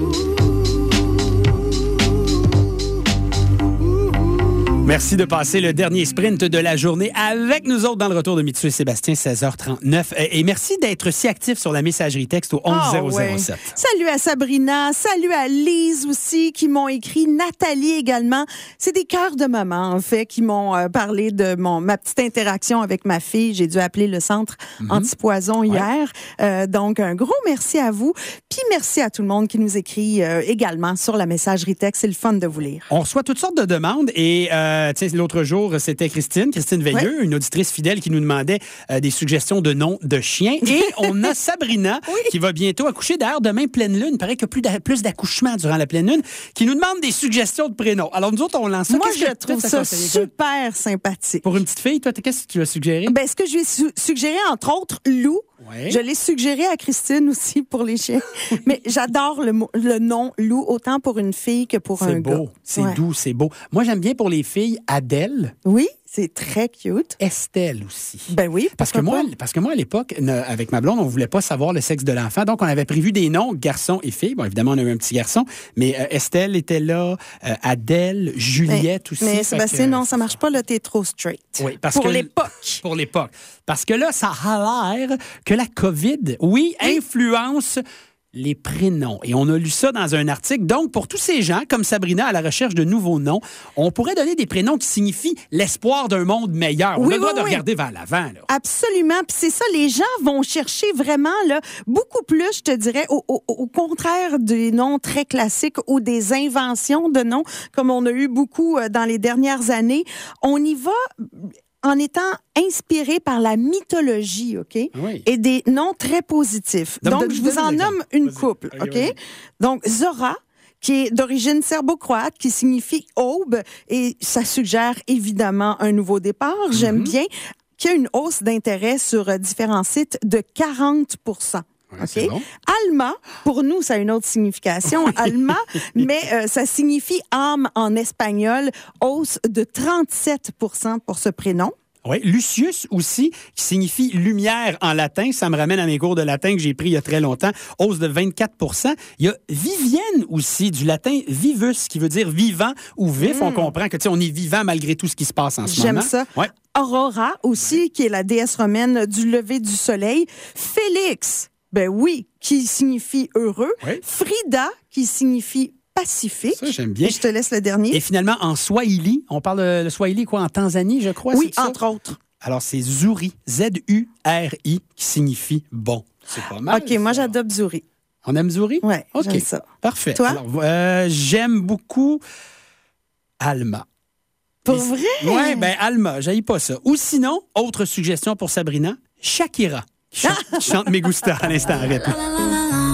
Merci de passer le dernier sprint de la journée avec nous autres dans le retour de Mitsu et Sébastien, 16h39. Et merci d'être si actif sur la messagerie texte au 11007. Salut à Sabrina, salut à Lise aussi qui m'ont écrit, Nathalie également. C'est des cœurs de maman, en fait, qui m'ont parlé de ma petite interaction avec ma fille. J'ai dû appeler le centre antipoison hier. Donc, un gros merci à vous. Puis merci à tout le monde qui nous écrit également sur la messagerie texte. C'est le fun de vous lire. On reçoit toutes sortes de demandes et l'autre jour, c'était Christine Veilleux, une auditrice fidèle qui nous demandait des suggestions de noms de chiens. Et on a Sabrina qui va bientôt accoucher. D'ailleurs, demain, pleine lune. Il paraît qu'il y a plus d'accouchements durant la pleine lune qui nous demande des suggestions de prénoms. Alors, nous autres, on lance ça. Moi, je trouve ça super sympathique. Pour une petite fille, toi, qu'est-ce que tu as suggéré? Ben, ce que je vais suggérer, entre autres, Lou. Ouais. Je l'ai suggéré à Christine aussi pour les chiens. Mais j'adore le nom Lou, autant pour une fille que pour un gars. C'est doux, c'est beau. Moi, j'aime bien pour les filles Adèle. Oui, c'est très cute. Estelle aussi. Ben oui. Parce que moi, à l'époque, avec ma blonde, on ne voulait pas savoir le sexe de l'enfant. Donc, on avait prévu des noms, garçon et fille. Bon, évidemment, on a eu un petit garçon. Mais Estelle était là, Adèle, Juliette aussi. Mais Sébastien, non, ça ne marche pas. Là, t'es trop straight. Oui, pour l'époque. Pour l'époque. Parce que là, ça a l'air que la COVID, influence les prénoms. Et on a lu ça dans un article. Donc, pour tous ces gens, comme Sabrina, à la recherche de nouveaux noms, on pourrait donner des prénoms qui signifient l'espoir d'un monde meilleur. On a le droit de regarder vers l'avant. Là. Absolument. Puis c'est ça, les gens vont chercher vraiment là, beaucoup plus, je te dirais, au contraire des noms très classiques ou des inventions de noms, comme on a eu beaucoup dans les dernières années. On y va en étant inspiré par la mythologie, OK? Oui. Et des noms très positifs. Donc je vous en nomme une couple, OK? Oui. Donc, Zora, qui est d'origine serbo-croate, qui signifie aube, et ça suggère évidemment un nouveau départ. J'aime bien qu'il y a une hausse d'intérêt sur différents sites de 40 Okay. Bon. Alma, pour nous, ça a une autre signification. Alma, mais ça signifie âme en espagnol, hausse de 37 pour ce prénom. Oui, Lucius aussi, qui signifie lumière en latin. Ça me ramène à mes cours de latin que j'ai pris il y a très longtemps. Hausse de 24 %. Il y a Vivienne aussi, du latin vivus, qui veut dire vivant ou vif. On comprend que, on est vivant malgré tout ce qui se passe en ce moment. J'aime ça. Ouais. Aurora aussi, qui est la déesse romaine du lever du soleil. Félix, ben oui, qui signifie heureux. Oui. Frida, qui signifie pacifique. Ça, j'aime bien. Et je te laisse le dernier. Et finalement, en Swahili, on parle de Swahili en Tanzanie, je crois. Oui, c'est entre autres. Alors, c'est Zuri, Z-U-R-I, qui signifie bon. C'est pas mal. OK, moi, j'adopte Zuri. On aime Zuri? Oui, OK. j'aime ça. Parfait. Toi? Alors, j'aime beaucoup Alma. Pour vrai? Oui, bien, Alma, j'haïs pas ça. Ou sinon, autre suggestion pour Sabrina, Shakira, qui chante Me Gusta à l'instant. Arrête.